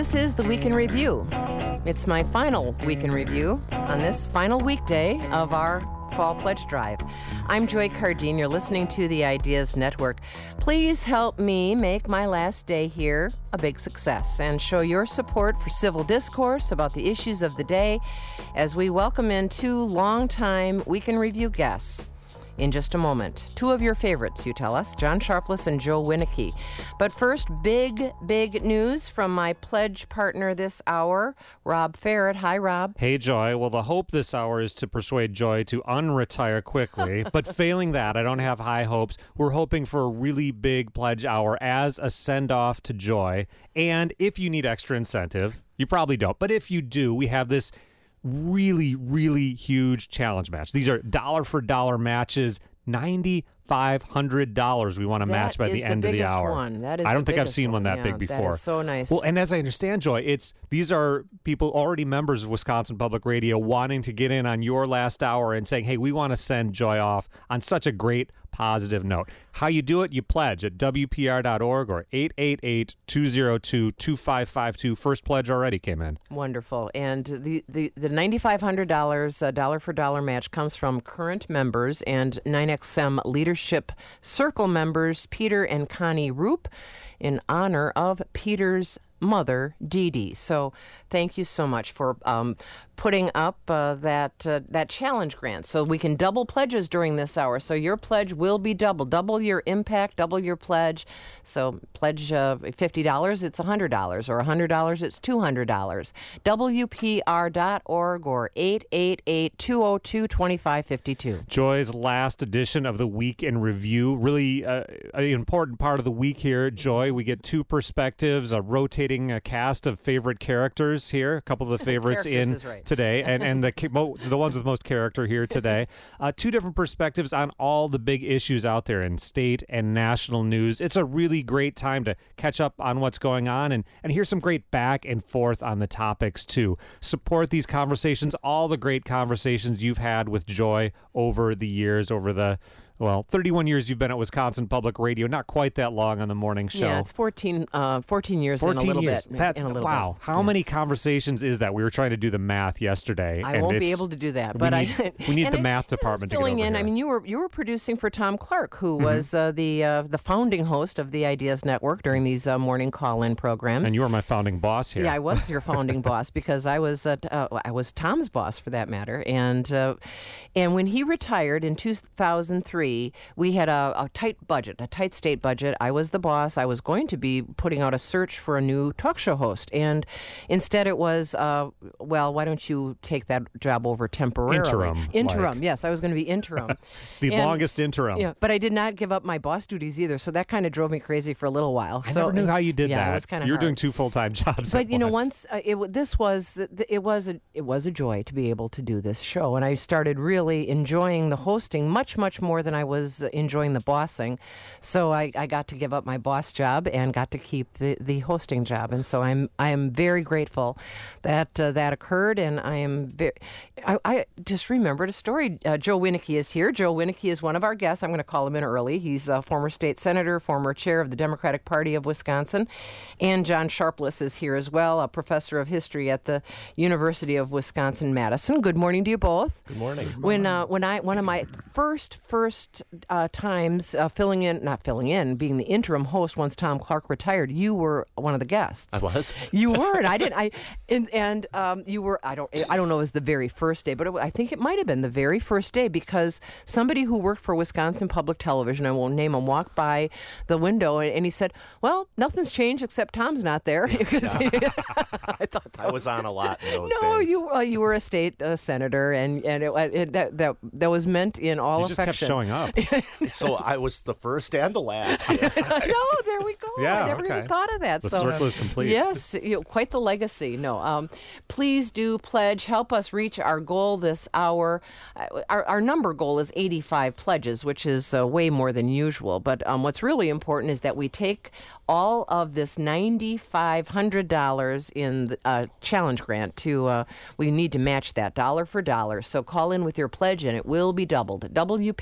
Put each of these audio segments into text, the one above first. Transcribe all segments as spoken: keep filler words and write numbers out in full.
This is the Week in Review. It's my final Week in Review on this final weekday of our Fall Pledge Drive. I'm Joy Cardine. You're listening to the Ideas Network. Please help me make my last day here a big success and show your support for civil discourse about the issues of the day as we welcome in two longtime Week in Review guests. In just a moment, two of your favorites, you tell us, John Sharpless and Joe Winnicke. But first, big, big news from my pledge partner this hour, Rob Ferret. Hi, Rob. Hey, Joy. Well, the hope this hour is to persuade Joy to unretire quickly. But failing that, I don't have high hopes. We're hoping for a really big pledge hour as a send-off to Joy. And if you need extra incentive, you probably don't. But if you do, we have this really, really huge challenge match. These are dollar for dollar matches, nine thousand five hundred dollars we want to match by the end the of the hour. One. That is I don't the think I've seen one. one that yeah, big before. That is so nice. Well, and as I understand, Joy, it's these are people already members of Wisconsin Public Radio wanting to get in on your last hour and saying, hey, we want to send Joy off on such a great positive note. How you do it? You pledge at W P R dot org or eight eight eight, two oh two, two five five two. First pledge already came in. Wonderful. And the, the, the nine thousand five hundred dollars uh, dollar for dollar match comes from current members and nine X M Leadership Circle members Peter and Connie Roop in honor of Peter's mother, Dee Dee. So thank you so much for um, putting up uh, that uh, that challenge grant so we can double pledges during this hour. So your pledge will be double. Double your impact, double your pledge. So pledge uh, fifty dollars, it's one hundred dollars, or one hundred dollars, it's two hundred dollars. W P R dot org or eight eight eight, two oh two, two five five two. Joy's last edition of the Week in Review. Really uh, an important part of the week here, Joy. We get two perspectives, a rotating a cast of favorite characters here. A couple of the favorites in right. today, and and the the ones with most character here today. Uh, two different perspectives on all the big issues out there in state and national news. It's a really great time to catch up on what's going on and and hear some great back and forth on the topics too. Support these conversations, all the great conversations you've had with Joy over the years, over the Well, thirty-one years you've been at Wisconsin Public Radio, not quite that long on the morning show. Yeah, it's fourteen, uh, fourteen years fourteen in a little years. bit. That, in a little wow. bit. How yeah. many conversations is that? We were trying to do the math yesterday. I and won't be it's, able to do that. we But need, I, we need the I, math department to get filling over in. here. I mean, you were you were producing for Tom Clark, who mm-hmm. was uh, the uh, the founding host of the Ideas Network during these uh, morning call-in programs. And you were my founding boss here. Yeah, I was your founding boss because I was uh, uh, I was Tom's boss for that matter. And uh, and when he retired in two thousand three, we had a, a tight budget, a tight state budget. I was the boss. I was going to be putting out a search for a new talk show host. And instead it was, uh, well, why don't you take that job over temporarily? Interim. Interim, like. yes. I was going to be interim. It's the and, longest interim. Yeah, but I did not give up my boss duties either. So that kind of drove me crazy for a little while. I so, never knew how you did yeah, that. It was kind of You were hard. doing two full-time jobs But, at you know, once, once uh, it, this was, it was, a, it was a joy to be able to do this show. And I started really enjoying the hosting much, much more than I was enjoying the bossing. So I, I got to give up my boss job and got to keep the, the hosting job. And so I'm I am very grateful that uh, that occurred. And I am very, I, I just remembered a story. Uh, Joe Winnicke is here. Joe Winnicke is one of our guests. I'm going to call him in early. He's a former state senator, former chair of the Democratic Party of Wisconsin. And John Sharpless is here as well, a professor of history at the University of Wisconsin-Madison. Good morning to you both. Good morning. When uh, when I one of my first first uh, times uh, filling in, not filling in, being the interim host once Tom Clark retired, you were one of the guests. I was. You were, and I didn't. I and and um, you were. I don't. I don't know. It was the very first day, but it, I think it might have been the very first day because somebody who worked for Wisconsin Public Television, I won't name him, walked by the window and, and he said, "Well, nothing's changed except Tom's not there." Because Yeah. he, I thought that I was on a lot in those no, days. you uh, you were a state uh, senator, and and it, it, that that that was meant in all you just affection. kept showing up. So I was the first and the last. no, there we go. Yeah, I never okay. even thought of that. The so, circle is complete. Yes, you know, quite the legacy. No, um, please do pledge. Help us reach our goal this hour. Uh, Our, our number goal is eighty-five pledges, which is uh, way more than usual. But um, what's really important is that we take all of this nine thousand five hundred dollars in the uh, challenge grant to, uh, we need to match that dollar for dollar. So call in with your pledge and it will be doubled. W P R dot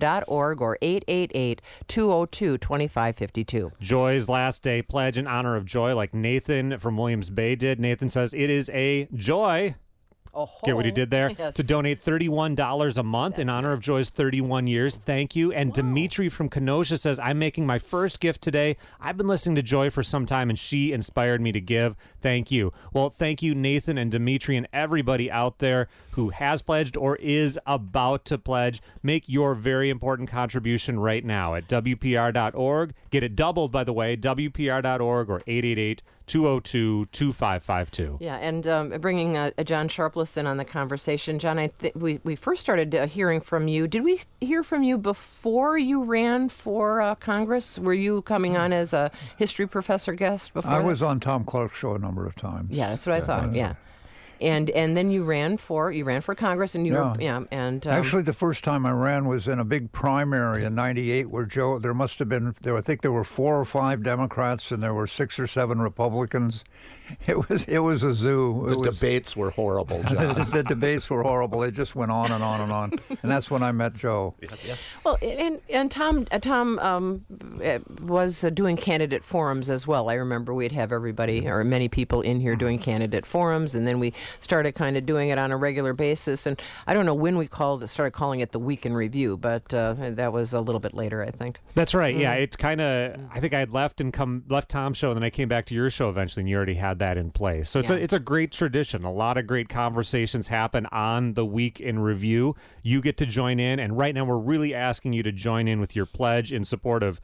dot org or eight eight eight, two oh two, two five five two. Joy's last day pledge in honor of Joy, like Nathan from Williams Bay did. Nathan says it is a joy. Oh, Get what he did there? yes. To donate thirty-one dollars a month in honor of Joy's thirty-one years. Thank you. And Dimitri from Kenosha says, I'm making my first gift today. I've been listening to Joy for some time, and she inspired me to give. Thank you. Well, thank you, Nathan and Dimitri, and everybody out there who has pledged or is about to pledge. Make your very important contribution right now at W P R dot org. Get it doubled, by the way, W P R dot org or eight eight eight, two oh two, two five five two. Yeah, and um, bringing uh, John Sharpless in on the conversation. John, I th- we, we first started uh, hearing from you. Did we hear from you before you ran for uh, Congress? Were you coming on as a history professor guest before I that? was on Tom Clark's show a number of times. Yeah, that's what I thought, that's yeah. And and then you ran for you ran for Congress, and you Yeah. were yeah and um, Actually, the first time I ran was in a big primary in ninety-eight where Joe, there must have been, there, I think there were four or five Democrats and there were six or seven Republicans. It was it was a zoo. The It was, debates were horrible, the, John. the debates were horrible. They just went on and on and on. And that's when I met Joe. Yes, yes. well and and Tom uh, Tom um, uh, was uh, doing candidate forums as well. I remember we'd have everybody or many people in here doing candidate forums, and then we started kind of doing it on a regular basis. And I don't know when we called started calling it the Week in Review, but uh, that was a little bit later, I think. That's right. Yeah, it kind of. I think I had left and come left Tom's show, and then I came back to your show eventually, and you already had that in place. So it's Yeah. a it's a great tradition. A lot of great conversations happen on the Week in Review. You get to join in, and right now we're really asking you to join in with your pledge in support of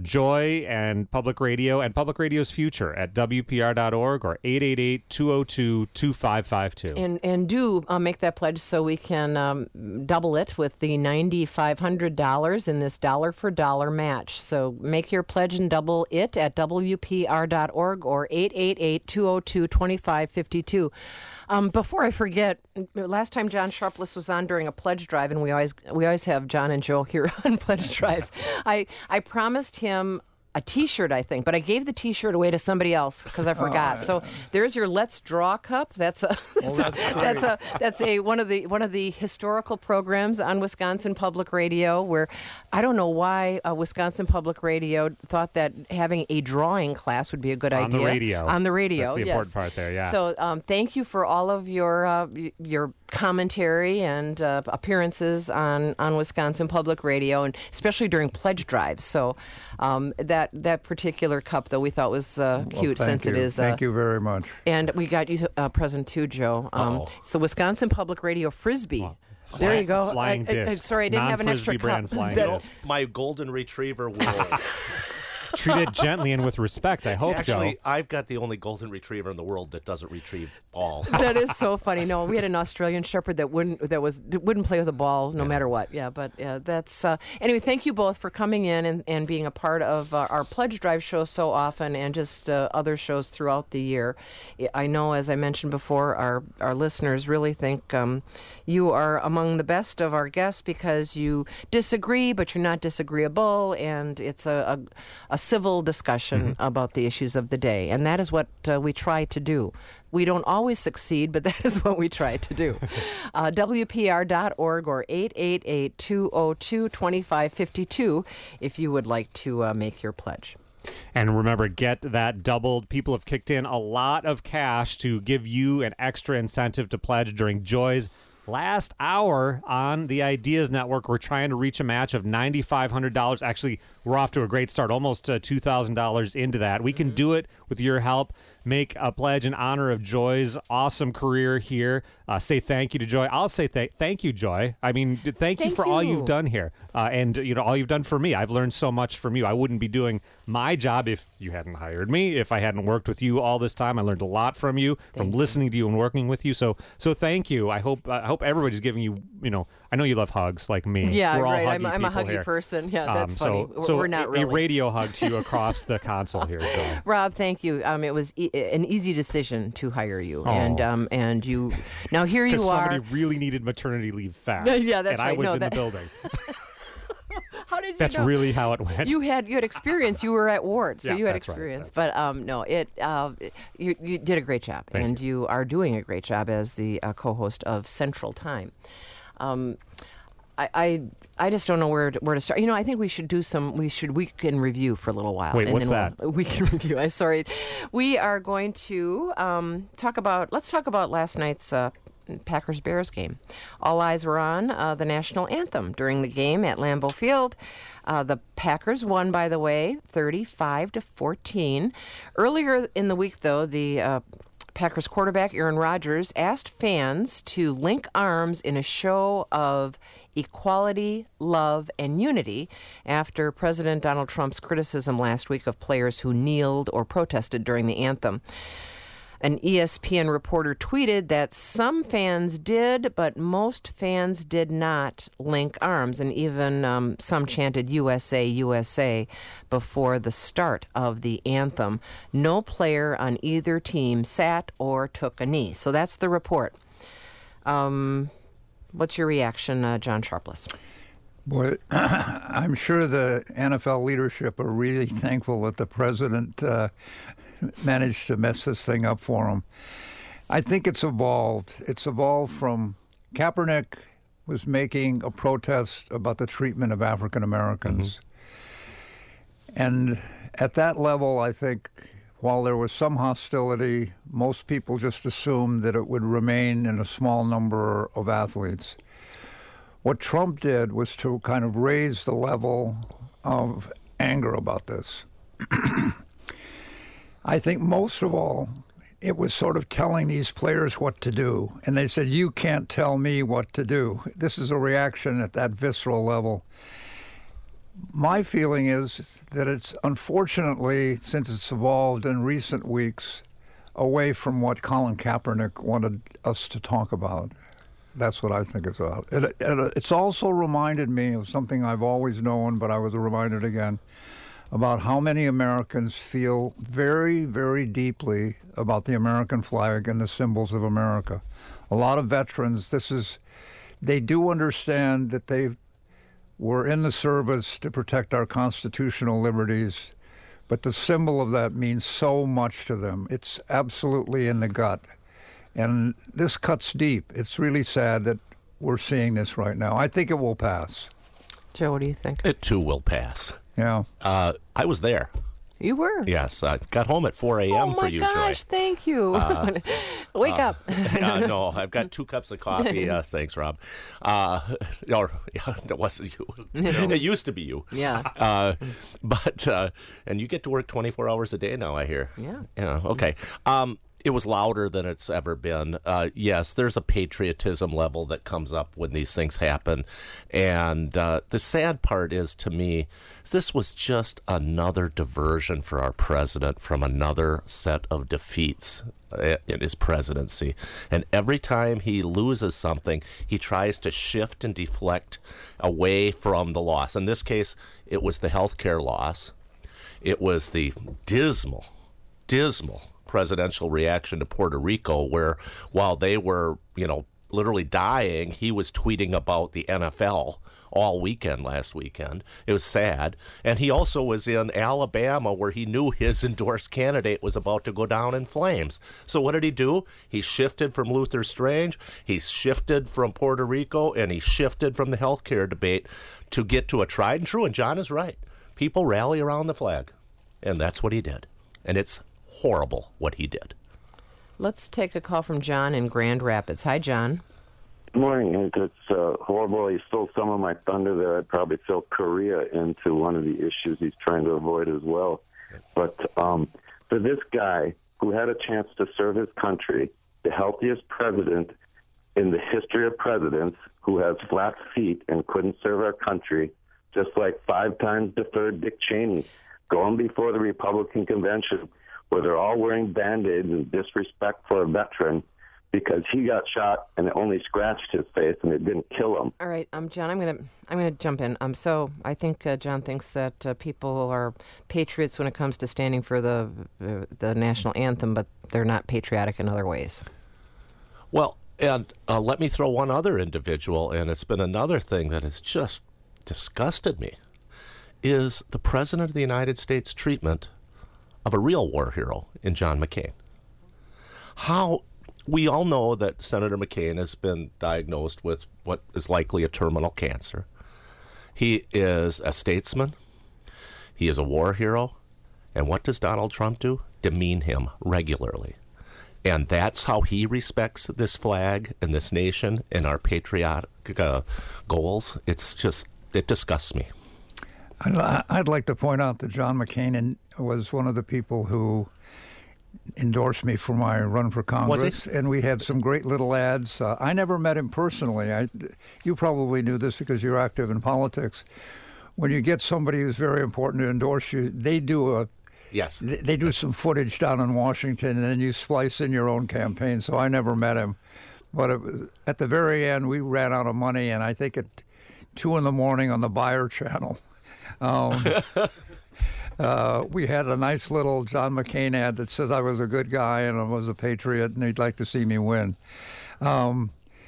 Joy and Public Radio and Public Radio's future at W P R dot org or eight eight eight, two oh two, two five five two. And and do uh, make that pledge so we can um, double it with the nine thousand five hundred dollars in this dollar for dollar match. So make your pledge and double it at W P R dot org or eight eight eight, two oh two, two five five two. Um, before I forget, last time John Sharpless was on during a pledge drive, and we always we always have John and Joe here on pledge drives. I I promised him a T-shirt, I think, but I gave the T-shirt away to somebody else because I forgot. So there's your Let's Draw cup. That's a Well, that's that's a that's a one of the one of the historical programs on Wisconsin Public Radio. Where I don't know why uh, Wisconsin Public Radio thought that having a drawing class would be a good On the idea radio. on the radio. That's the yes. important part there, yeah. So um, thank you for all of your uh, y- your commentary and uh, appearances on, on Wisconsin Public Radio, and especially during pledge drives. So um, that that particular cup, though, we thought was uh, Well, cute thank since you. it is. Uh, Thank you very much. And we got you a present too, Joe. Um, Uh-oh. it's the Wisconsin Public Radio Frisbee. Wow. There Fly- you go. flying I, I, I, disc. sorry, I didn't have an extra Non-Frisbee brand cup. flying That- disc. My golden retriever will. Treat it gently and with respect, I hope, Actually, Joe. I've got the only golden retriever in the world that doesn't retrieve balls. That is so funny. No, we had an Australian Shepherd that wouldn't that was wouldn't play with a ball no matter what. Yeah, but yeah, that's uh, anyway. Thank you both for coming in and, and being a part of uh, our pledge drive show so often, and just uh, other shows throughout the year. I know, as I mentioned before, our our listeners really think um, you are among the best of our guests because you disagree, but you're not disagreeable, and it's a a, a civil discussion about the issues of the day, and that is what uh, we try to do. We don't always succeed, but that is what we try to do. Uh, W P R dot org or eight eight eight, two oh two, two five five two if you would like to uh, make your pledge. And remember, get that doubled. People have kicked in a lot of cash to give you an extra incentive to pledge during Joy's last hour on the Ideas Network. We're trying to reach a match of nine thousand five hundred dollars. Actually, we're off to a great start, almost uh, two thousand dollars into that. We can do it with your help. Make a pledge in honor of Joy's awesome career here. Uh, say thank you to Joy. I'll say th- thank you, Joy. I mean, thank, you Thank for all you. you've done here, uh, and you know all you've done for me. I've learned so much from you. I wouldn't be doing my job if you hadn't hired me. If I hadn't worked with you all this time, I learned a lot from you, from listening to you and working with you. So, so thank you. I hope I hope everybody's giving you. You know, I know you love hugs like me. Yeah, We're all right. huggy I'm, I'm a people huggy here. person. Yeah, that's Um, funny. So, We're- so We're not a, really. a radio hug to you across the console here, Joy. Rob, thank you. Um, it was e- an easy decision to hire you, and Oh. um, and you. Now here you Because are. somebody really needed maternity leave fast. Yeah, that's and I right. was No, in that- the building. How did you That's know? really how it went. You had you had experience. You were at Ward, so Yeah, you had that's right, experience. that's But um, no, it uh, you you did a great job, Thank and you. are doing a great job as the uh, co-host of Central Time. Um, I, I I just don't know where to, where to start. You know, I think we should do some. We should week in review for a little while. Wait, and what's then that? We'll, week in review. I'm sorry. We are going to um, talk about. Let's talk about last night's uh, Packers Bears game. All eyes were on uh, the national anthem during the game at Lambeau Field. Uh, the Packers won, by the way, thirty-five to fourteen. Earlier in the week, though, the uh, Packers quarterback Aaron Rodgers asked fans to link arms in a show of equality, love, and unity after President Donald Trump's criticism last week of players who kneeled or protested during the anthem. An E S P N reporter tweeted that some fans did, but most fans did not link arms, and even um, some chanted U S A, U S A before the start of the anthem. No player on either team sat or took a knee. So that's the report. Um, what's your reaction, uh, John Sharpless? Boy, I'm sure the N F L leadership are really thankful that the president uh, managed to mess this thing up for them. I think it's evolved. It's evolved from Kaepernick was making a protest about the treatment of African Americans. Mm-hmm. And at that level, I think while there was some hostility, most people just assumed that it would remain in a small number of athletes. What Trump did was to kind of raise the level of anger about this. I think most of all, it was sort of telling these players what to do. And they said, you can't tell me what to do. This is a reaction at that visceral level. My feeling is that it's unfortunately, since it's evolved in recent weeks, away from what Colin Kaepernick wanted us to talk about. That's what I think it's about. It, it, it's also reminded me of something I've always known, but I was reminded again, about how many Americans feel very, very deeply about the American flag and the symbols of America. A lot of veterans, this is, they do understand that they were in the service to protect our constitutional liberties, but the symbol of that means so much to them. It's absolutely in the gut. And this cuts deep. It's really sad that we're seeing this right now. I think it will pass. Joe, what do you think? It too will pass. Yeah. Uh, I was there. You were? Yes. I got home at four a.m. Oh for you, my gosh, Joy. thank you. Uh, Wake uh, up. uh, no, I've got two cups of coffee. Uh, thanks, Rob. Uh, or, yeah, it wasn't you. It used to be you. Yeah. Uh, but, uh, and you get to work twenty-four hours a day now, I hear. Yeah. Yeah, okay. Um, It was louder than it's ever been. Uh, yes, there's a patriotism level that comes up when these things happen. And uh, the sad part is, to me, this was just another diversion for our president from another set of defeats in his presidency. And every time he loses something, he tries to shift and deflect away from the loss. In this case, it was the health care loss. It was the dismal, dismal presidential reaction to Puerto Rico, where while they were, you know, literally dying, he was tweeting about the N F L all weekend last weekend. It was sad. And he also was in Alabama, where he knew his endorsed candidate was about to go down in flames. So what did he do? He shifted from Luther Strange, he shifted from Puerto Rico, and he shifted from the healthcare debate to get to a tried and true. And John is right. People rally around the flag. And that's what he did. And it's horrible what he did. Let's take a call from John in Grand Rapids. Hi, John. Good morning. It's uh, horrible. He stole some of my thunder there. I'd probably throw Korea into one of the issues he's trying to avoid as well. But um, for this guy who had a chance to serve his country, the healthiest president in the history of presidents, who has flat feet and couldn't serve our country, just like five times deferred Dick Cheney, going before the Republican convention, where they're all wearing Band-Aids in disrespect for a veteran because he got shot and it only scratched his face and it didn't kill him. All right, um, John, I'm gonna I'm gonna jump in. Um, so I think uh, John thinks that uh, people are patriots when it comes to standing for the uh, the national anthem, but they're not patriotic in other ways. Well, and uh, let me throw one other individual, and it's been another thing that has just disgusted me, is the President of the United States treatment of a real war hero in John McCain. How we all know that Senator McCain has been diagnosed with what is likely a terminal cancer. He is a statesman. He is a war hero. And what does Donald Trump do? Demean him regularly. And that's how he respects this flag and this nation and our patriotic uh, goals. It's just, it disgusts me. I'd, I'd like to point out that John McCain was one of the people who endorsed me for my run for Congress, and we had some great little ads. Uh, I never met him personally. I, you probably knew this because you're active in politics. When you get somebody who's very important to endorse you, they do a Yes. They do some footage down in Washington, and then you splice in your own campaign. So I never met him. But it was, at the very end, we ran out of money, and I think at two in the morning on the Buyer channel, um, uh, we had a nice little John McCain ad that says I was a good guy and I was a patriot, and he'd like to see me win. Um,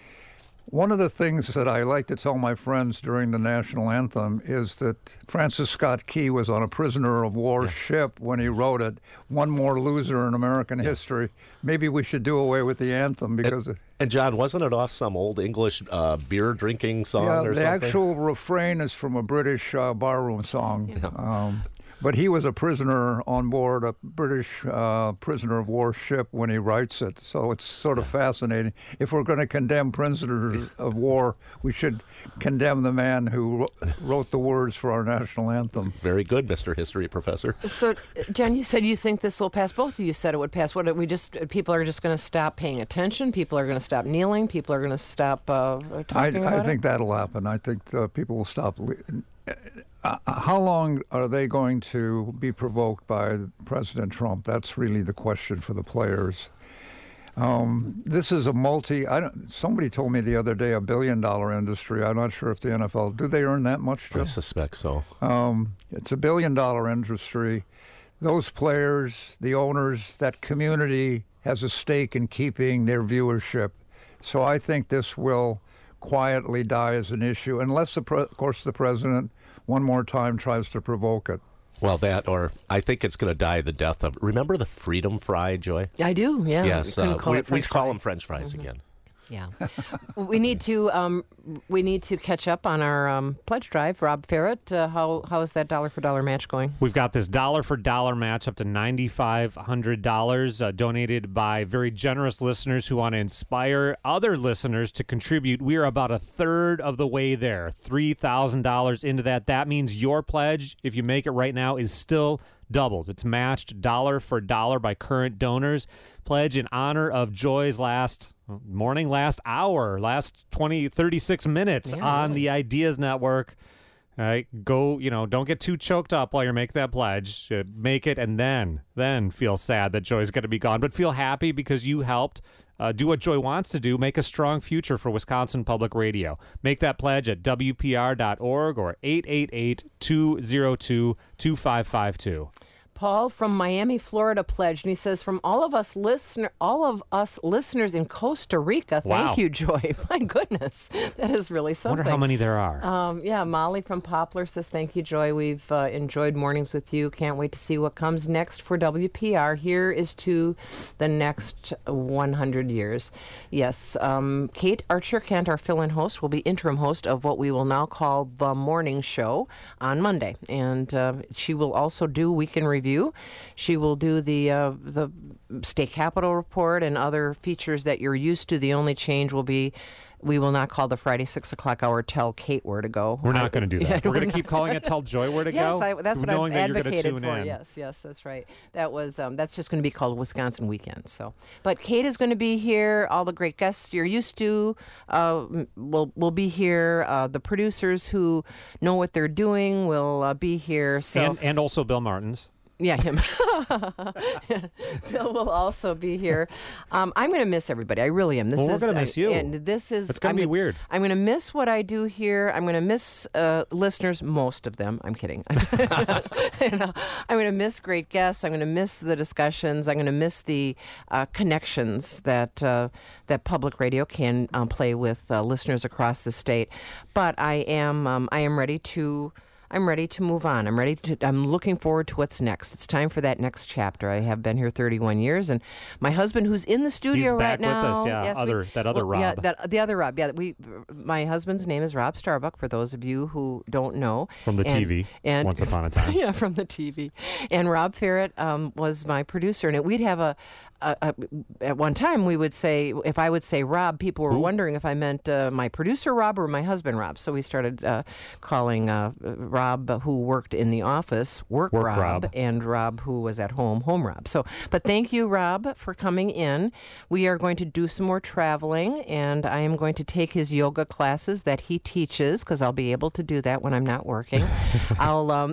One of the things that I like to tell my friends during the national anthem is that Francis Scott Key was on a prisoner of war yeah. ship when he wrote it. One more loser in American yeah. history. Maybe we should do away with the anthem because... And, and John, wasn't it off some old English uh, beer-drinking song yeah, or the something? The actual refrain is from a British uh, barroom song. Yeah. Um, But he was a prisoner on board a British uh, prisoner of war ship when he writes it. So it's sort of fascinating. If we're going to condemn prisoners of war, we should condemn the man who wrote the words for our national anthem. Very good, Mister History Professor. So, Jen, you said you think this will pass. Both of you said it would pass. What we just people are just going to stop paying attention. People are going to stop kneeling. People are going to stop uh, talking I, about I think it? that'll happen. I think uh, people will stop. Le- Uh, how long are they going to be provoked by President Trump? That's really the question for the players. Um, this is a multi. I don't, somebody told me the other day a billion dollar industry. I'm not sure if the N F L do they earn that much. Jim? I suspect so. Um, it's a billion dollar industry. Those players, the owners, that community has a stake in keeping their viewership. So I think this will quietly die as an issue, unless, the pre- of course, the president one more time tries to provoke it. Well, that, or I think it's going to die the death of. Remember the Freedom Fry, Joy? I do. Yeah. Yes, uh, we, we call fry. them French fries mm-hmm. again. Yeah, we need to um, we need to catch up on our um, pledge drive. Rob Ferret, uh, how how is that dollar for dollar match going? We've got this dollar for dollar match up to nine thousand five hundred dollars uh, donated by very generous listeners who want to inspire other listeners to contribute. We are about a third of the way there, three thousand dollars into that. That means your pledge, if you make it right now, is still doubled. It's matched dollar for dollar by current donors. Pledge in honor of Joy's last morning, last hour, last twenty, thirty-six minutes yeah, on really. the Ideas Network. All right, go, you know, don't get too choked up while you're making that pledge. Uh, make it and then, then feel sad that Joy's going to be gone. But feel happy because you helped uh, do what Joy wants to do, make a strong future for Wisconsin Public Radio. Make that pledge at W P R dot org or eight eight eight, two oh two, two five five two. Paul from Miami, Florida pledged, and he says, from all of us listener, all of us listeners in Costa Rica, thank Wow. you, Joy. My goodness, that is really I something. wonder how many there are. Um, yeah, Molly from Poplar says, thank you, Joy. We've uh, enjoyed mornings with you. Can't wait to see what comes next for W P R. Here is to the next one hundred years. Yes, um, Kate Archer-Kent, our fill-in host, will be interim host of what we will now call the morning show on Monday. And uh, she will also do Weekend Review. She will do the uh, the state capitol report and other features that you're used to. The only change will be we will not call the Friday six o'clock hour Tell Kate where to go. We're not going to do that. Yeah, we're going to keep calling it Tell Joy where to yes, go. I, that's what knowing I've that you're advocated gonna for. tune in. Yes, yes, that's right. That was um, that's just going to be called Wisconsin Weekend. So, but Kate is going to be here. All the great guests you're used to uh, will will be here. Uh, the producers who know what they're doing will uh, be here. So And, and also Bill Martins. Yeah, him. Bill will also be here. Um, I'm going to miss everybody. I really am. This Well, we're is gonna miss I- you. And this is. It's gonna I'm be gonna- weird. I'm going to miss what I do here. I'm going to miss uh, listeners, most of them. I'm kidding. You know, I'm going to miss great guests. I'm going to miss the discussions. I'm going to miss the uh, connections that uh, that public radio can um, play with uh, listeners across the state. But I am um, I am ready to. I'm ready to move on. I'm ready to, I'm looking forward to what's next. It's time for that next chapter. I have been here thirty-one years, and my husband, who's in the studio He's back right now. with us, yeah, yes, other, we, that other well, Rob. Yeah, that, the other Rob. Yeah, we. My husband's name is Rob Starbuck, for those of you who don't know. From the and, T V, and, once upon a time. Yeah, from the T V. And Rob Ferret um, was my producer, and we'd have a, a, a, at one time we would say, if I would say Rob, people were Who? wondering if I meant uh, my producer Rob or my husband Rob. So we started uh, calling uh, Rob, who worked in the office, Work, Work Rob, Rob, and Rob, who was at home, Home Rob. So, but thank you, Rob, for coming in. We are going to do some more traveling, and I am going to take his yoga classes that he teaches, because I'll be able to do that when I'm not working. I'll, um,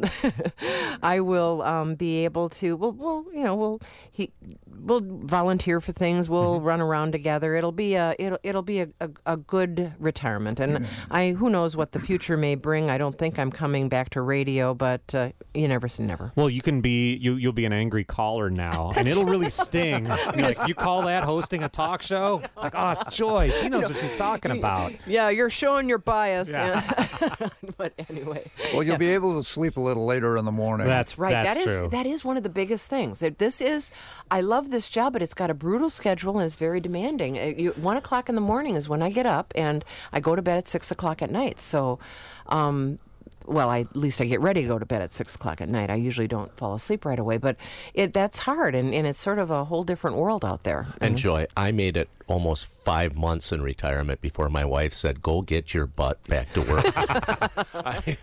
I will um, be able to. We'll, we'll, you know, we'll he, we'll volunteer for things. We'll mm-hmm. run around together. It'll be a, it'll, it'll be a, a, a good retirement, and mm-hmm. I, who knows what the future may bring. I don't think I'm coming back to radio, but uh, you never say never. Well, you can be you you'll be an angry caller now, and it'll really sting. You're like, you call that hosting a talk show? It's like, oh, it's Joy. She knows what she's talking about. Yeah, you're showing your bias. Yeah. But anyway. Well, you'll yeah. be able to sleep a little later in the morning. That's right. That's that is true. that is one of the biggest things. This is, I love this job, but it's got a brutal schedule and it's very demanding. Uh, You, one o'clock in the morning is when I get up, and I go to bed at six o'clock at night. So, um, well, I, at least I get ready to go to bed at six o'clock at night. I usually don't fall asleep right away, but it that's hard, and, and it's sort of a whole different world out there. And Joy, I made it almost five months in retirement before my wife said, "Go get your butt back to work." I,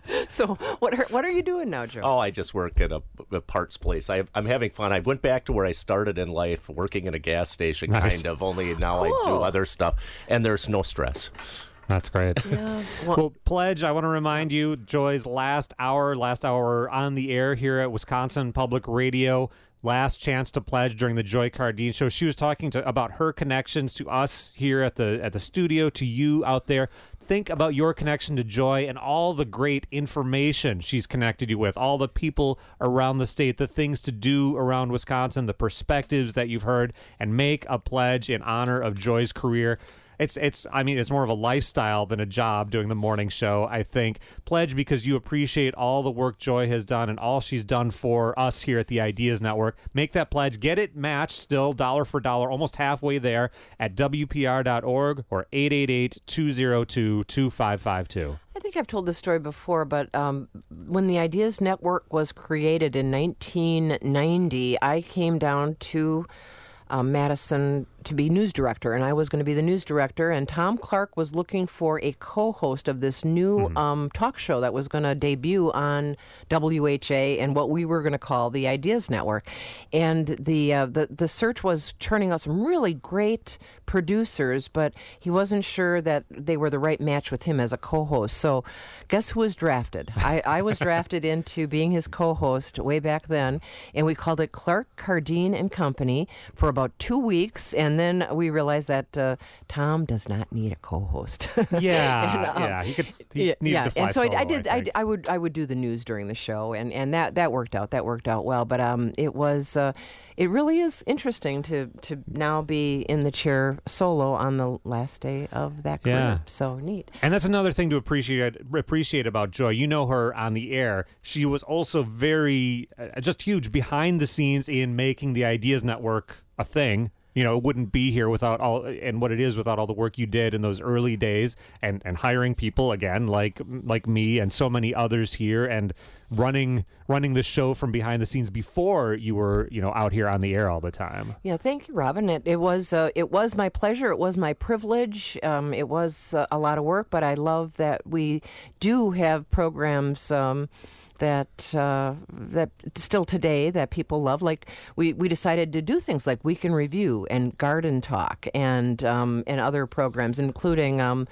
So what are, what are you doing now, Joe? oh, I just work at a, a parts place. I, I'm having fun. I went back to where I started in life, working in a gas station, Nice. kind of. Only now I do Cool. other stuff, and there's no stress. That's great. Yeah. Well, Well, Pledge, I want to remind you, Joy's last hour, last hour on the air here at Wisconsin Public Radio. Last chance to pledge during the Joy Cardine show. She was talking to about her connections to us here at the at the studio, to you out there. Think about your connection to Joy and all the great information she's connected you with, all the people around the state, the things to do around Wisconsin, the perspectives that you've heard, and make a pledge in honor of Joy's career. It's, it's. I mean, it's more of a lifestyle than a job doing the morning show, I think. Pledge because you appreciate all the work Joy has done and all she's done for us here at the Ideas Network. Make that pledge. Get it matched still, dollar for dollar, almost halfway there at W P R dot org or eight eight eight, two oh two, two five five two. I think I've told this story before, but um, when the Ideas Network was created in nineteen ninety, I came down to uh, Madison to be news director, and I was going to be the news director, and Tom Clark was looking for a co-host of this new mm-hmm. um, talk show that was going to debut on W H A and what we were going to call the Ideas Network. And the, uh, the the search was turning out some really great producers, but he wasn't sure that they were the right match with him as a co-host. So guess who was drafted? I, I was drafted into being his co-host way back then, and we called it Clark, Cardine and Company for about two weeks, and then we realized that uh, Tom does not need a co-host. Yeah, and, um, yeah, he could. He yeah, needed yeah. to fly and so solo, I, I did. I, I, think. I would. I would do the news during the show, and, and that, that worked out. That worked out well. But um, it was. Uh, it really is interesting to to now be in the chair solo on the last day of that career. Yeah. So neat. And that's another thing to appreciate appreciate about Joy. You know her on the air. She was also very, uh, just huge behind the scenes in making the Ideas Network a thing. You know, it wouldn't be here without all, and what it is without all the work you did in those early days, and, and hiring people again like like me and so many others here, and running running the show from behind the scenes before you were, you know, out here on the air all the time. Yeah, thank you, Robin. It, it was uh, it was my pleasure. It was my privilege. Um, it was uh, a lot of work, but I love that we do have programs. Um, that uh, that still today that people love. Like we, we decided to do things like Week in Review and Garden Talk and um, and other programs, including um,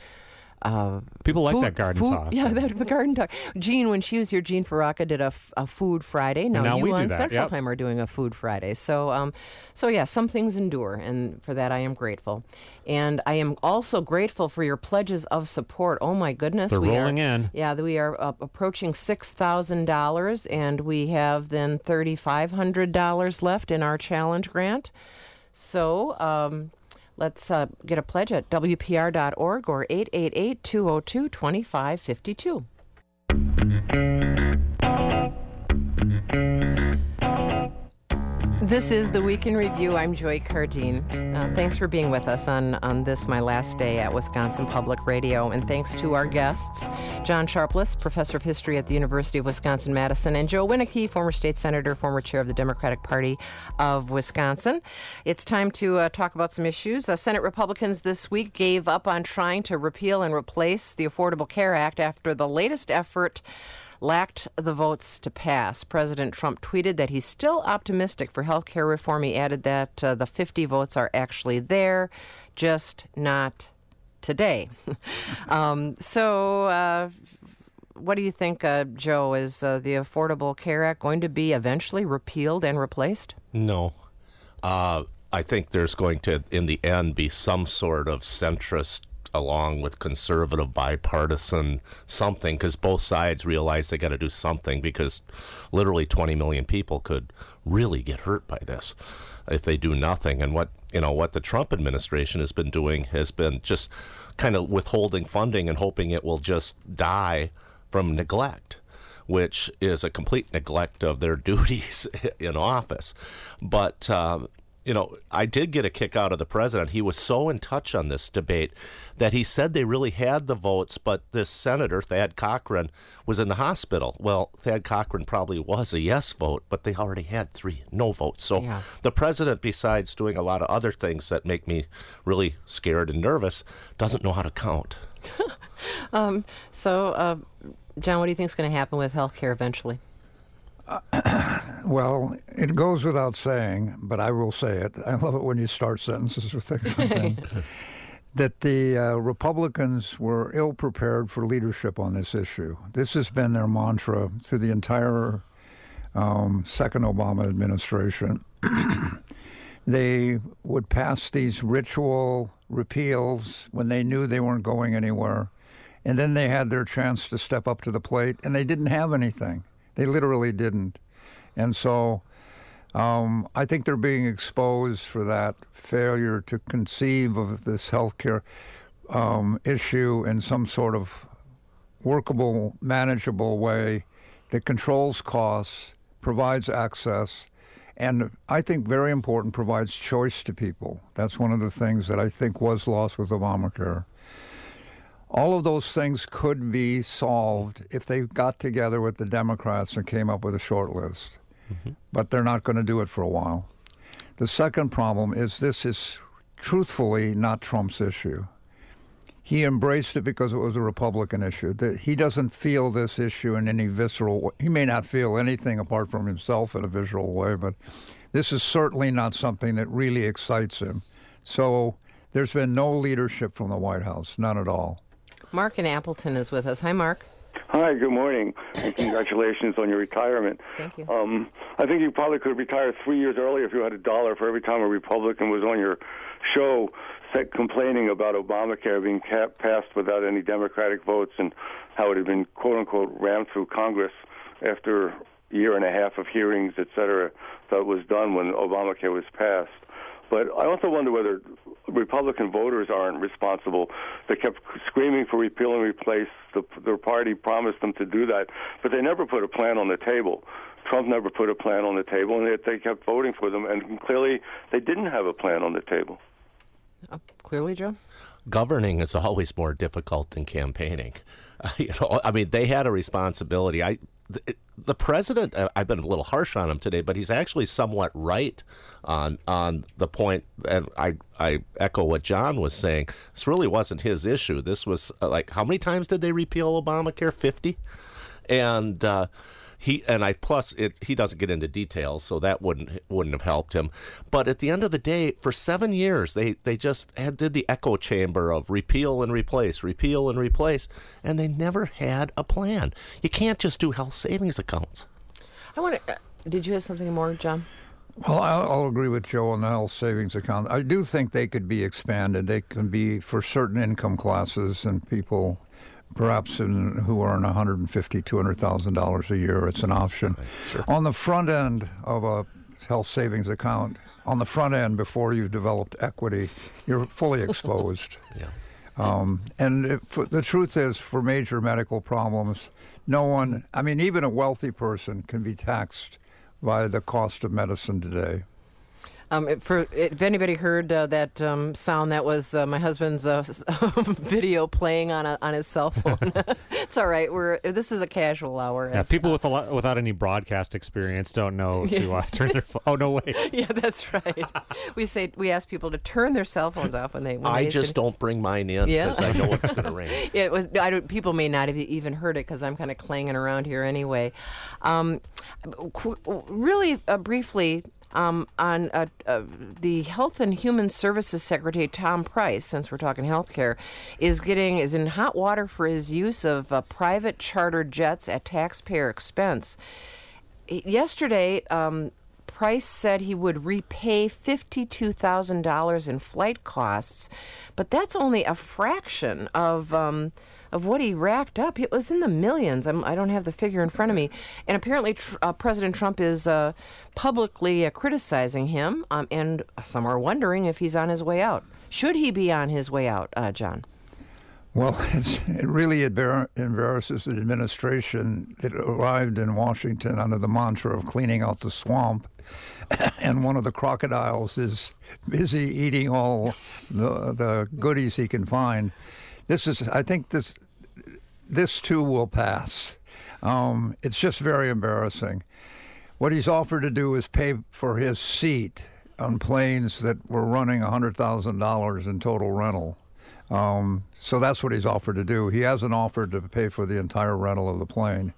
uh, people like food, that Garden food, Talk. Yeah, that, the Garden Talk. Jean, when she was here, Jean Faraka did a, a Food Friday. Now, now you we do on that, Central yep. Time are doing a Food Friday. So, um, so yeah, some things endure, and for that I am grateful. And I am also grateful for your pledges of support. Oh my goodness, They're we rolling are, in. Yeah, we are uh, approaching six thousand dollars, and we have then thirty-five hundred dollars left in our challenge grant. So um, let's uh, get a pledge at W P R dot org or eight eight eight, two oh two, two five five two. This is the Week in Review. I'm Joy Cardine. Uh, thanks for being with us on, on this, my last day at Wisconsin Public Radio. And thanks to our guests, John Sharpless, professor of history at the University of Wisconsin-Madison, and Joe Winnicke, former state senator, former chair of the Democratic Party of Wisconsin. It's time to uh, talk about some issues. Uh, Senate Republicans this week gave up on trying to repeal and replace the Affordable Care Act after the latest effort lacked the votes to pass. President Trump tweeted that he's still optimistic for health care reform. He added that uh, the fifty votes are actually there, just not today. um, so uh, what do you think, uh, Joe? Is uh, the Affordable Care Act going to be eventually repealed and replaced? No. Uh, I think there's going to, in the end, be some sort of centrist along with conservative bipartisan something, because both sides realize they got to do something, because literally twenty million people could really get hurt by this if they do nothing. And what you know what the Trump administration has been doing has been just kind of withholding funding and hoping it will just die from neglect, which is a complete neglect of their duties in office. But uh, You know, I did get a kick out of the president. He was so in touch on this debate that he said they really had the votes, but this senator, Thad Cochran, was in the hospital. Well, Thad Cochran probably was a yes vote, but they already had three no votes. So yeah. The president, besides doing a lot of other things that make me really scared and nervous, doesn't know how to count. um, so, uh, John, what do you think is going to happen with health care eventually? Well, it goes without saying, but I will say it. I love it when you start sentences with things like that. That the uh, Republicans were ill-prepared for leadership on this issue. This has been their mantra through the entire um, second Obama administration. They would pass these ritual repeals when they knew they weren't going anywhere, and then they had their chance to step up to the plate, and they didn't have anything. They literally didn't. And so um, I think they're being exposed for that failure to conceive of this healthcare um, issue in some sort of workable, manageable way that controls costs, provides access, and I think very important, provides choice to people. That's one of the things that I think was lost with Obamacare. All of those things could be solved if they got together with the Democrats and came up with a short list. Mm-hmm. But they're not going to do it for a while. The second problem is this is truthfully not Trump's issue. He embraced it because it was a Republican issue. He doesn't feel this issue in any visceral way. He may not feel anything apart from himself in a visual way, but this is certainly not something that really excites him. So there's been no leadership from the White House, none at all. Mark in Appleton is with us. Hi, Mark. Hi, good morning, and congratulations on your retirement. Thank you. Um, I think you probably could retire three years earlier if you had a dollar for every time a Republican was on your show complaining about Obamacare being passed without any Democratic votes and how it had been, quote-unquote, rammed through Congress after a year and a half of hearings, et cetera, that was done when Obamacare was passed. But I also wonder whether Republican voters aren't responsible. They kept screaming for repeal and replace. The, their party promised them to do that, but they never put a plan on the table. Trump never put a plan on the table, and yet they kept voting for them, and clearly they didn't have a plan on the table. Uh, clearly, Joe? Governing is always more difficult than campaigning. Uh, you know, I mean, they had a responsibility. I, the, the president, I've been a little harsh on him today, but he's actually somewhat right on on the point, and I, I echo what John was saying. This really wasn't his issue. This was uh, like, how many times did they repeal Obamacare? fifty? And uh, he and I plus it, he doesn't get into details, so that wouldn't wouldn't have helped him. But at the end of the day, for seven years, they they just had, did the echo chamber of repeal and replace, repeal and replace, and they never had a plan. You can't just do health savings accounts. I want to. Uh, did you have something more, John? Well, I'll, I'll agree with Joe on the health savings account. I do think they could be expanded. They can be for certain income classes and people, perhaps in, who earn one hundred fifty thousand dollars, two hundred thousand dollars a year. It's an option. Sure. On the front end of a health savings account, on the front end before you've developed equity, you're fully exposed. Yeah. Um, and it, for, the truth is, for major medical problems, No one, I mean, even a wealthy person can be taxed by the cost of medicine today. Um, if, for, if anybody heard uh, that um, sound, that was uh, my husband's uh, video playing on a, on his cell phone. It's all right. We're this is a casual hour. Yeah, people with a lot, without any broadcast experience don't know to uh, turn their phone. Oh no, wait. Yeah, that's right. We say we ask people to turn their cell phones off when they. When I they just send... don't bring mine in because yeah. I know it's going to ring. Yeah, it was. I don't, people may not have even heard it because I'm kind of clanging around here anyway. Um, qu- really, uh, briefly. Um, on uh, uh, the Health and Human Services Secretary Tom Price, since we're talking healthcare, is getting is in hot water for his use of uh, private charter jets at taxpayer expense. Yesterday, um, Price said he would repay fifty-two thousand dollars in flight costs, but that's only a fraction of. Um, of what he racked up. It was in the millions. I'm, I don't have the figure in front of me. And apparently tr- uh, President Trump is uh, publicly uh, criticizing him, um, and some are wondering if he's on his way out. Should he be on his way out, uh, John? Well, it's, it really embar- embarrasses the administration that arrived in Washington under the mantra of cleaning out the swamp. And one of the crocodiles is busy eating all the, the goodies he can find. This is, I think this, this too will pass. Um, it's just very embarrassing. What he's offered to do is pay for his seat on planes that were running one hundred thousand dollars in total rental. Um, so that's what he's offered to do. He hasn't offered to pay for the entire rental of the plane.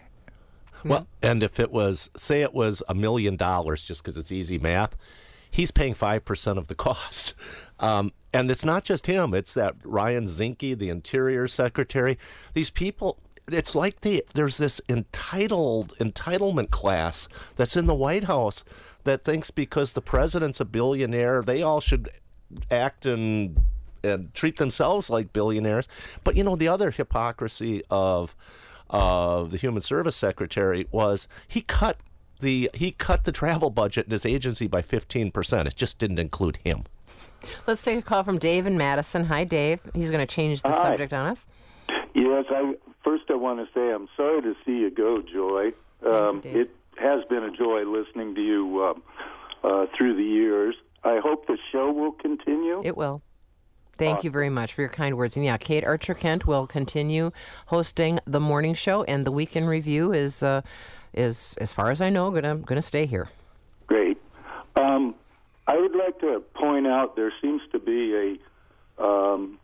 Well, and if it was, say it was a million dollars, just because it's easy math, he's paying five percent of the cost. Um, and it's not just him. It's that Ryan Zinke, the Interior Secretary. These people, it's like the, there's this entitled entitlement class that's in the White House that thinks because the president's a billionaire, they all should act and, and treat themselves like billionaires. But, you know, the other hypocrisy of of the Human Service Secretary was he cut the he cut the travel budget in his agency by fifteen percent. It just didn't include him. Let's take a call from Dave in Madison. Hi, Dave. He's going to change the Hi. subject on us. Yes, I first I want to say I'm sorry to see you go, Joy. Um, Thank you, Dave. It has been a joy listening to you um, uh, through the years. I hope the show will continue. It will. Thank you very much for your kind words. And yeah, Kate Archer-Kent will continue hosting the morning show, and the Weekend Review is, uh, is as far as I know, gonna gonna stay here. Great. Um, I would like to point out there seems to be a um,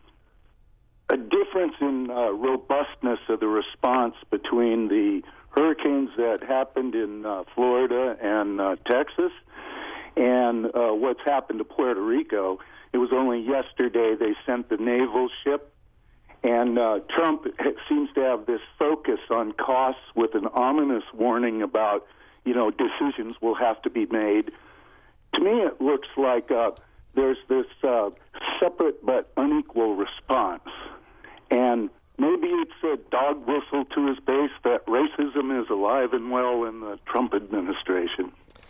a difference in uh, robustness of the response between the hurricanes that happened in uh, Florida and uh, Texas and uh, what's happened to Puerto Rico. It was only yesterday they sent the naval ship, and uh, Trump seems to have this focus on costs with an ominous warning about, you know, decisions will have to be made. To me, it looks like uh, there's this uh, separate but unequal response. And maybe it's a dog whistle to his base that racism is alive and well in the Trump administration.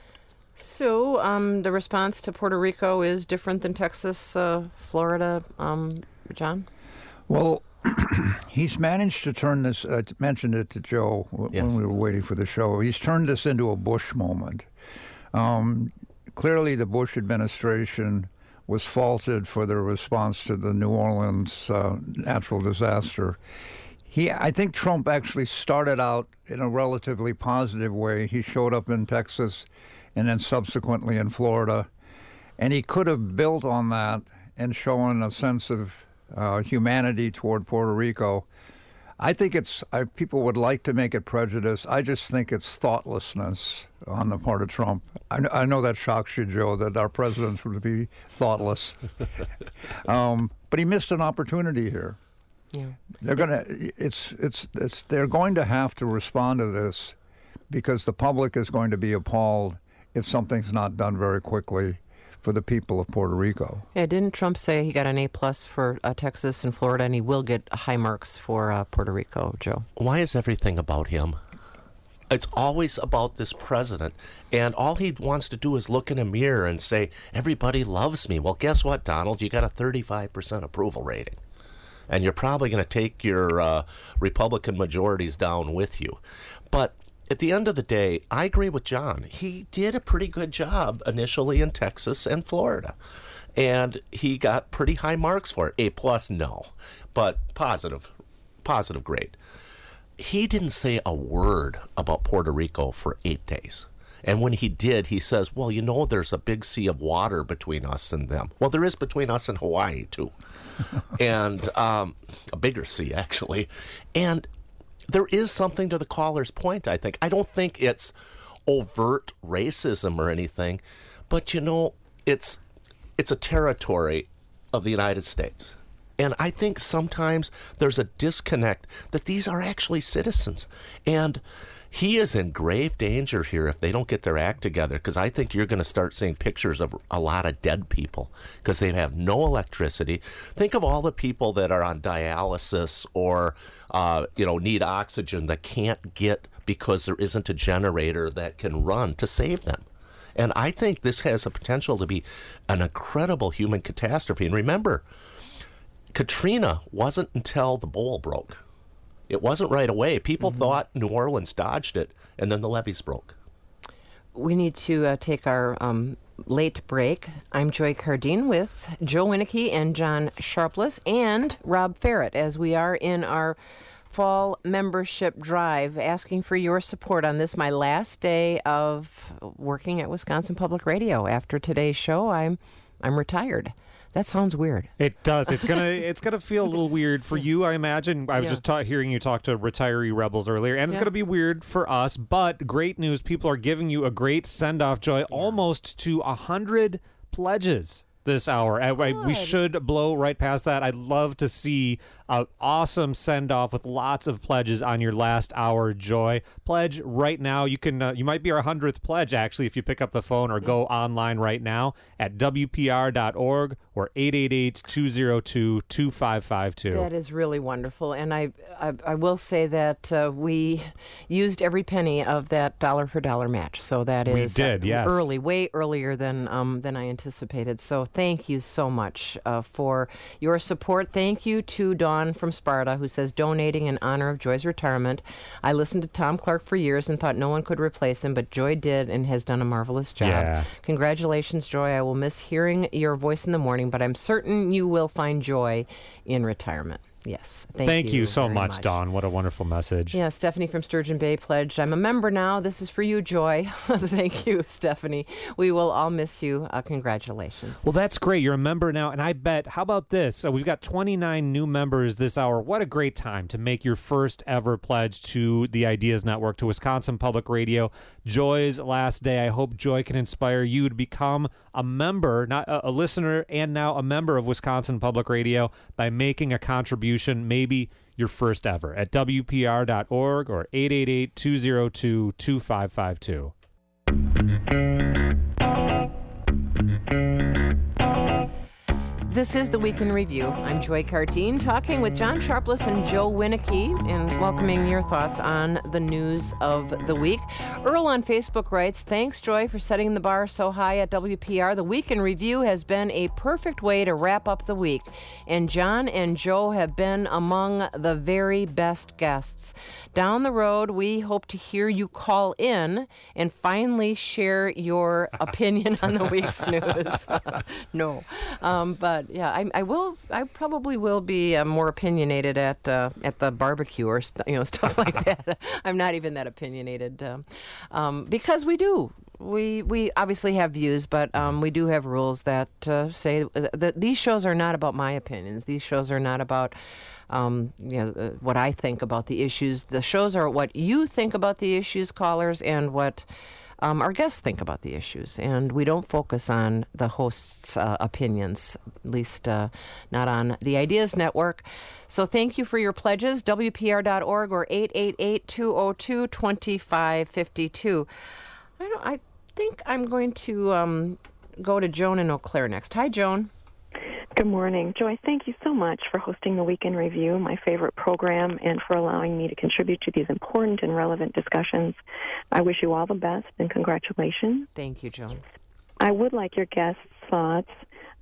So um, the response to Puerto Rico is different than Texas, uh, Florida, um, John? Well, he's managed to turn this, I uh, mentioned it to Joe w- Yes. when we were waiting for the show, he's turned this into a Bush moment. Um, clearly the Bush administration was faulted for their response to the New Orleans uh, natural disaster. He, I think Trump actually started out in a relatively positive way. He showed up in Texas and then subsequently in Florida, and he could have built on that and shown a sense of uh, humanity toward Puerto Rico. I think it's, I, people would like to make it prejudice. I just think it's thoughtlessness on the part of Trump. I, I know that shocks you, Joe, that our presidents would be thoughtless. um, but he missed an opportunity here. Yeah. They're gonna, it's, it's, it's, they're going to have to respond to this because the public is going to be appalled if something's not done very quickly for the people of Puerto Rico. Yeah, didn't Trump say he got an A plus for uh, Texas and Florida, and he will get high marks for uh, Puerto Rico, Joe? Why is everything about him? It's always about this president, and all he wants to do is look in a mirror and say, everybody loves me. Well, guess what, Donald? You got a thirty-five percent approval rating. and you're probably going to take your uh, Republican majorities down with you. But at the end of the day, I agree with John. He did a pretty good job initially in Texas and Florida, and he got pretty high marks for it. A plus, no, but positive, positive grade. He didn't say a word about Puerto Rico for eight days. And when he did, he says, well, you know, there's a big sea of water between us and them. Well, there is between us and Hawaii, too. and um, a bigger sea, actually. And there is something to the caller's point, I think. I don't think it's overt racism or anything, but, you know, it's it's a territory of the United States. And I think sometimes there's a disconnect that these are actually citizens. And he is in grave danger here if they don't get their act together, because I think you're going to start seeing pictures of a lot of dead people because they have no electricity. Think of all the people that are on dialysis or, uh, you know, need oxygen that can't get because there isn't a generator that can run to save them. And I think this has a potential to be an incredible human catastrophe. And remember, Katrina wasn't until the bowl broke. It wasn't right away. People mm-hmm. thought New Orleans dodged it, and then the levees broke. We need to uh, take our um, late break. I'm Joy Cardine with Joe Winnicke and John Sharpless and Rob Ferret as we are in our fall membership drive, asking for your support on this, my last day of working at Wisconsin Public Radio. After today's show, I'm I'm retired. That sounds weird. It does. It's gonna. It's gonna feel a little weird for you, I imagine. I was Yeah. just ta- hearing you talk to retiree rebels earlier, and it's Yeah. gonna be weird for us. But great news! People are giving you a great send-off, Joy. Almost to a hundred pledges this hour. I, I, we Good. should blow right past that. I'd love to see an awesome send-off with lots of pledges on your last hour, Joy. Pledge right now. You can. Uh, you might be our hundredth pledge actually if you pick up the phone or go online right now at W P R dot org or eight eight eight, two zero two, two five five two. That is really wonderful, and I I, I will say that uh, we used every penny of that dollar for dollar match. So that We is did, uh, yes. early, way earlier than um, than I anticipated. So thank you so much uh, for your support. Thank you to Dawn from Sparta, who says donating in honor of Joy's retirement. I listened to Tom Clark for years and thought no one could replace him, but Joy did and has done a marvelous job. Yeah. Congratulations, Joy. I will miss hearing your voice in the morning, but I'm certain you will find joy in retirement. Yes. Thank, Thank you, so very much, Dawn. What a wonderful message. Yeah, Stephanie from Sturgeon Bay pledged, I'm a member now. This is for you, Joy. Thank you, Stephanie. We will all miss you. Uh, congratulations. Well, that's great. You're a member now, and I bet, how about this? Uh, we've got twenty-nine new members this hour. What a great time to make your first ever pledge to the Ideas Network, to Wisconsin Public Radio. Joy's last day. I hope Joy can inspire you to become a member, not a, a listener, and now a member of Wisconsin Public Radio by making a contribution, maybe your first ever, at W P R dot org or eight eight eight, two zero two, two five five two. This is the Week in Review. I'm Joy Cardine, talking with John Sharpless and Joe Winnicke, and welcoming your thoughts on the news of the week. Earl on Facebook writes, thanks, Joy, for setting the bar so high at W P R. The Week in Review has been a perfect way to wrap up the week, and John and Joe have been among the very best guests. Down the road, we hope to hear you call in and finally share your opinion on the week's news. No, um, but yeah, I, I will. I probably will be uh, more opinionated at uh, at the barbecue or st- you know stuff like that. I'm not even that opinionated um, um, because we do. We we obviously have views, but um, we do have rules that uh, say that these shows are not about my opinions. These shows are not about um, you know uh, what I think about the issues. The shows are what you think about the issues, callers, and what Um, our guests think about the issues, and we don't focus on the host's uh, opinions, at least uh, not on the Ideas Network. So thank you for your pledges, W P R dot org or eight eight eight, two zero two, two five five two. I, don't, I think I'm going to um, go to Joan in Eau Claire next. Hi, Joan. Good morning. Joy, thank you so much for hosting the Week in Review, my favorite program, and for allowing me to contribute to these important and relevant discussions. I wish you all the best and congratulations. Thank you, Joan. I would like your guests' thoughts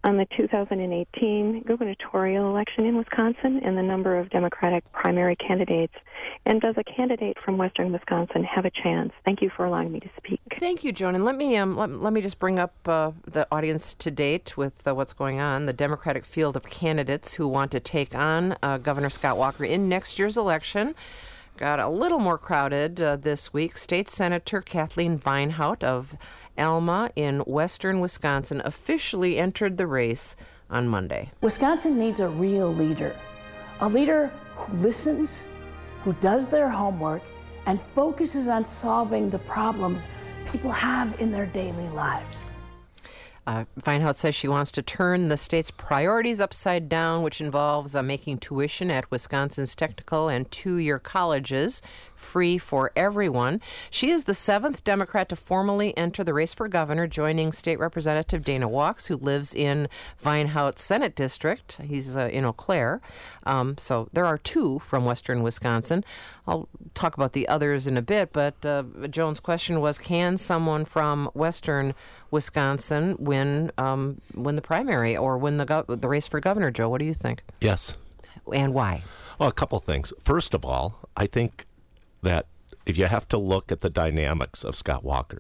on the two thousand eighteen gubernatorial election in Wisconsin and the number of Democratic primary candidates? And does a candidate from Western Wisconsin have a chance? Thank you for allowing me to speak. Thank you, Joan. And let me um, let, let me just bring up uh, the audience to date with uh, what's going on. The Democratic field of candidates who want to take on uh, Governor Scott Walker in next year's election got a little more crowded uh, this week. State Senator Kathleen Vinehout of Alma in western Wisconsin officially entered the race on Monday. Wisconsin needs a real leader, a leader who listens, who does their homework, and focuses on solving the problems people have in their daily lives. Uh, Vinehout says she wants to turn the state's priorities upside down, which involves uh, making tuition at Wisconsin's technical and two-year colleges free for everyone. She is the seventh Democrat to formally enter the race for governor, joining State Representative Dana Wachs, who lives in Vinehout's Senate District. He's uh, in Eau Claire. Um, so there are two from western Wisconsin. I'll talk about the others in a bit, but uh, Joan's question was, can someone from western Wisconsin win um, win the primary or win the go- the race for governor? Joe, what do you think? Yes. And why? Well, a couple things. First of all, I think that if you have to look at the dynamics of Scott Walker,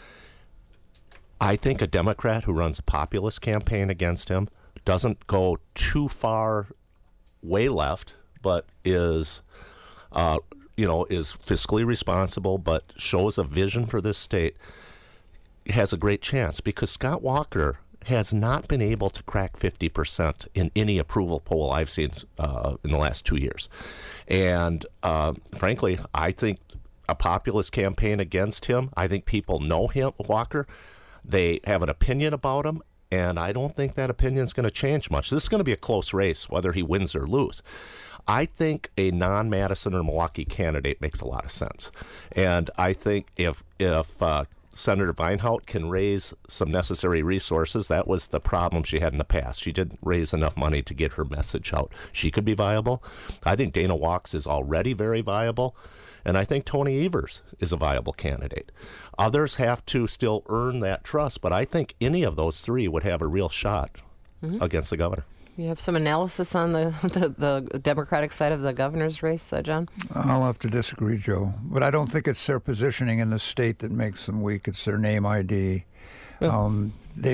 I think a Democrat who runs a populist campaign against him doesn't go too far way left, but is, uh, you know, is fiscally responsible, but shows a vision for this state, has a great chance, because Scott Walker has not been able to crack fifty percent in any approval poll I've seen uh, in the last two years. And uh, frankly, I think a populist campaign against him, I think people know him, Walker. They have an opinion about him, and I don't think that opinion is going to change much. This is going to be a close race, whether he wins or loses. I think a non-Madison or Milwaukee candidate makes a lot of sense. And I think if if uh, Senator Vinehout can raise some necessary resources. That was the problem she had in the past. She didn't raise enough money to get her message out. She could be viable. I think Dana Wachs is already very viable, and I think Tony Evers is a viable candidate. Others have to still earn that trust, but I think any of those three would have a real shot mm-hmm. against the governor. You have some analysis on the, the, the Democratic side of the governor's race, uh, John? I'll have to disagree, Joe. But I don't think it's their positioning in the state that makes them weak. It's their name I D. Yeah. Um, they,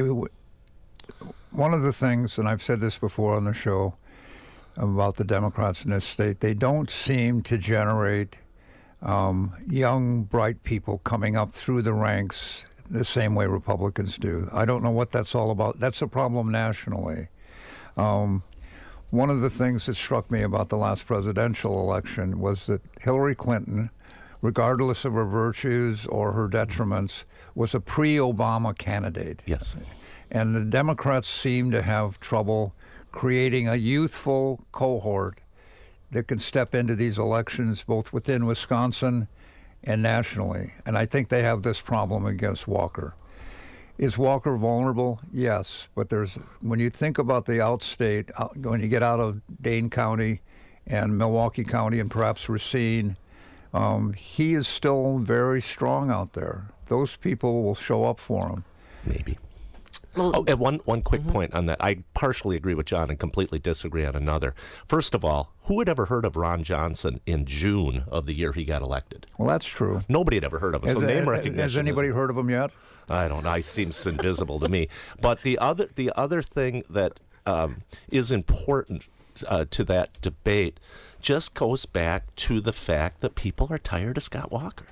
one of the things, and I've said this before on the show about the Democrats in this state, they don't seem to generate um, young, bright people coming up through the ranks the same way Republicans do. I don't know what that's all about. That's a problem nationally. Um, one of the things that struck me about the last presidential election was that Hillary Clinton, regardless of her virtues or her detriments, was a pre-Obama candidate. Yes. And the Democrats seem to have trouble creating a youthful cohort that can step into these elections both within Wisconsin and nationally. And I think they have this problem against Walker. Is Walker vulnerable? Yes, but there's when you think about the outstate, when you get out of Dane County and Milwaukee County and perhaps Racine, um, he is still very strong out there. Those people will show up for him. Maybe. Oh, and one, one quick mm-hmm. point on that. I partially agree with John and completely disagree on another. First of all, who had ever heard of Ron Johnson in June of the year he got elected? Well, that's true. Nobody had ever heard of him. Has, so name uh, recognition. Has anybody heard of him yet? I don't know. He seems invisible to me. But the other the other thing that um, is important uh, to that debate just goes back to the fact that people are tired of Scott Walker.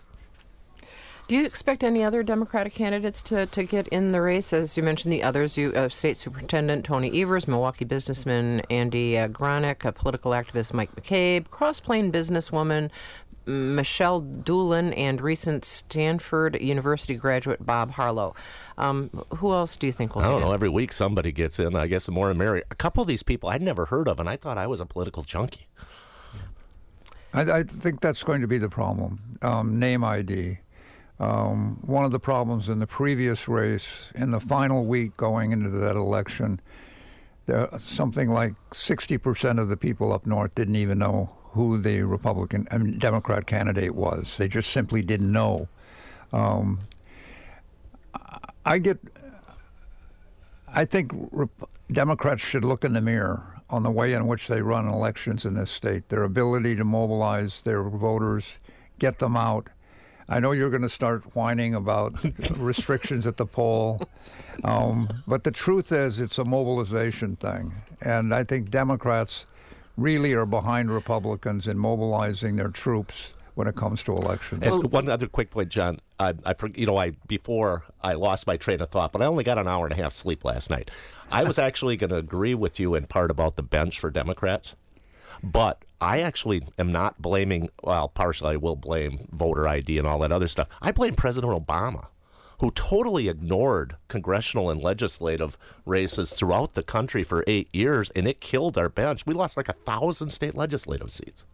Do you expect any other Democratic candidates to, to get in the race? As you mentioned, the others, you uh, State Superintendent Tony Evers, Milwaukee businessman Andy uh, Gronick, a political activist Mike McCabe, Cross Plain businesswoman Michelle Doolin, and recent Stanford University graduate Bob Harlow. Um, who else do you think will I don't get know. in? Every week somebody gets in. I guess the more the merrier. A couple of these people I'd never heard of, and I thought I was a political junkie. I, I think that's going to be the problem. Um, name I D. Um, one of the problems in the previous race, in the final week going into that election, there, something like sixty percent of the people up north didn't even know who the Republican I mean, Democrat candidate was. They just simply didn't know. Um, I get, I think Democrats should look in the mirror on the way in which they run elections in this state, their ability to mobilize their voters, get them out. I know you're going to start whining about restrictions at the poll, um, but the truth is it's a mobilization thing. And I think Democrats really are behind Republicans in mobilizing their troops when it comes to elections. And one other quick point, John. I, I, you know, I before I lost my train of thought, but I only got an hour and a half sleep last night. I was actually going to agree with you in part about the bench for Democrats, but I actually am not blaming, well, partially I will blame voter I D and all that other stuff. I blame President Obama, who totally ignored congressional and legislative races throughout the country for eight years, and it killed our bench. We lost like a thousand state legislative seats.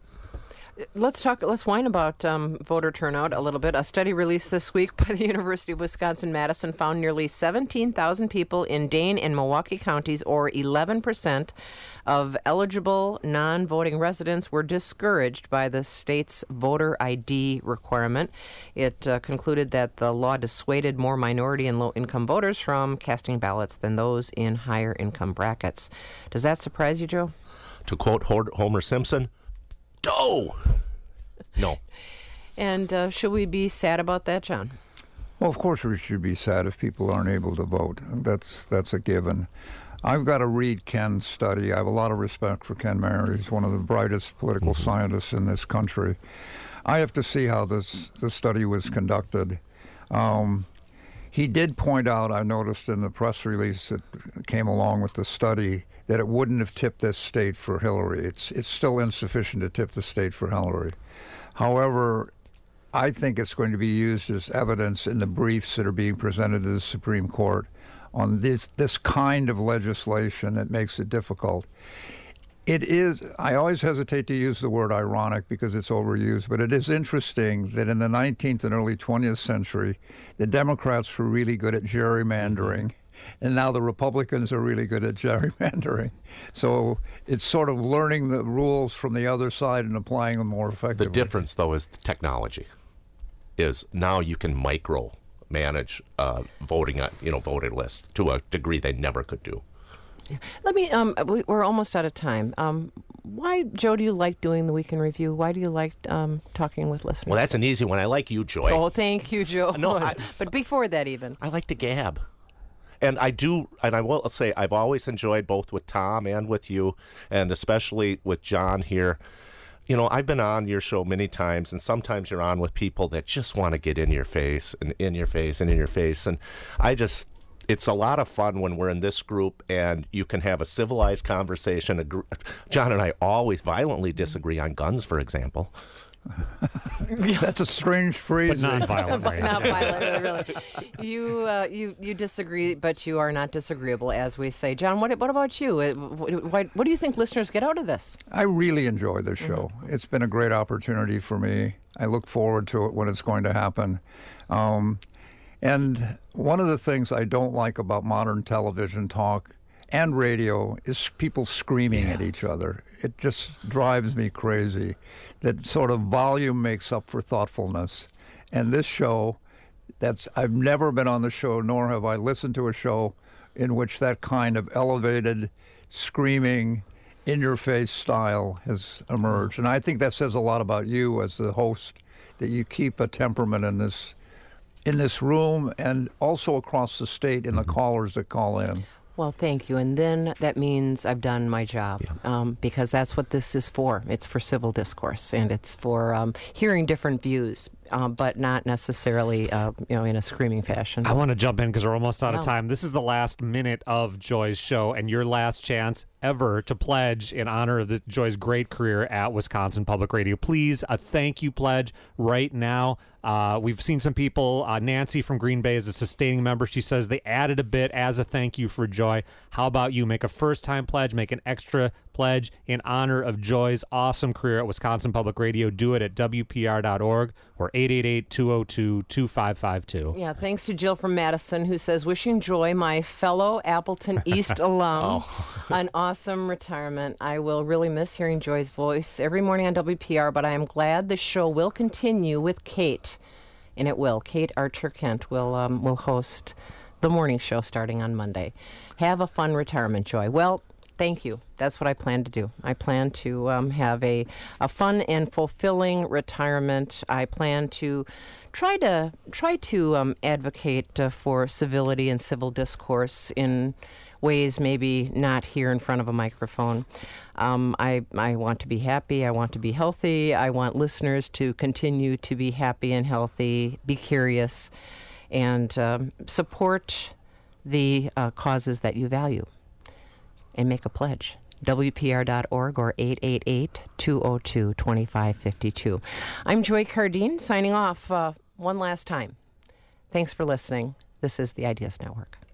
Let's talk. Let's whine about um, voter turnout a little bit. A study released this week by the University of Wisconsin-Madison found nearly seventeen thousand people in Dane and Milwaukee counties, or eleven percent of eligible non-voting residents, were discouraged by the state's voter I D requirement. It uh, concluded that the law dissuaded more minority and low-income voters from casting ballots than those in higher income brackets. Does that surprise you, Joe? To quote Homer Simpson, "Go!" No. And uh, should we be sad about that, John? Well, of course we should be sad if people aren't able to vote. That's that's a given. I've got to read Ken's study. I have a lot of respect for Ken Mayer. He's one of the brightest political mm-hmm. scientists in this country. I have to see how this, this study was conducted. Um, he did point out, I noticed in the press release that came along with the study, that it wouldn't have tipped this state for Hillary. It's it's still insufficient to tip the state for Hillary. However, I think it's going to be used as evidence in the briefs that are being presented to the Supreme Court on this this kind of legislation that makes it difficult. It is, I always hesitate to use the word ironic because it's overused, but it is interesting that in the nineteenth and early twentieth century, the Democrats were really good at gerrymandering. And now the Republicans are really good at gerrymandering. So it's sort of learning the rules from the other side and applying them more effectively. The difference, though, is the technology. Is now you can micro manage uh, voting, on, you know, voter lists to a degree they never could do. Let me. Um, we, we're almost out of time. Um, why, Joe, do you like doing the Week in Review? Why do you like um, talking with listeners? Well, that's an easy one. I like you, Joy. Oh, thank you, Joe. No, I, but before that, even I like to gab. And I do, and I will say, I've always enjoyed both with Tom and with you, and especially with John here. You know, I've been on your show many times, and sometimes you're on with people that just want to get in your face and in your face and in your face. And I just, it's a lot of fun when we're in this group and you can have a civilized conversation. John and I always violently disagree on guns, for example. That's a strange phrase. But non-violent. But not violent, really. You, uh, you, you disagree, but you are not disagreeable, as we say. John, what, what about you? What, what do you think listeners get out of this? I really enjoy this show. Mm-hmm. It's been a great opportunity for me. I look forward to it when it's going to happen. Um, and one of the things I don't like about modern television talk and radio is people screaming yeah. at each other. It just drives me crazy. That sort of volume makes up for thoughtfulness. And this show, that's I've never been on the show, nor have I listened to a show in which that kind of elevated, screaming, in-your-face style has emerged. And I think that says a lot about you as the host, that you keep a temperament in this in this room and also across the state in the callers that call in. Well, thank you. And then that means I've done my job, yeah. um, because that's what this is for. It's for civil discourse, and it's for um, hearing different views, uh, but not necessarily uh, you know, in a screaming fashion. I want to jump in because we're almost out wow. of time. This is the last minute of Joy's show and your last chance ever to pledge in honor of the, Joy's great career at Wisconsin Public Radio. Please, a thank you pledge right now. Uh, we've seen some people, uh, Nancy from Green Bay is a sustaining member. She says they added a bit as a thank you for Joy. How about you? Make a first-time pledge, make an extra pledge in honor of Joy's awesome career at Wisconsin Public Radio. Do it at W P R dot org or eight eight eight, two oh two, two five five two. Yeah, thanks to Jill from Madison, who says, wishing Joy, my fellow Appleton East alum, oh. an awesome retirement. I will really miss hearing Joy's voice every morning on W P R, but I am glad the show will continue with Kate. And it will. Kate Archer Kent will um, will host the morning show starting on Monday. Have a fun retirement, Joy. Well, thank you. That's what I plan to do. I plan to um, have a, a fun and fulfilling retirement. I plan to try to try to um, advocate uh, for civility and civil discourse in ways maybe not here in front of a microphone. Um, I I want to be happy. I want to be healthy. I want listeners to continue to be happy and healthy, be curious, and um, support the uh, causes that you value. And make a pledge. W P R dot org or eight eight eight, two oh two, two five five two. I'm Joy Cardine, signing off uh, one last time. Thanks for listening. This is the Ideas Network.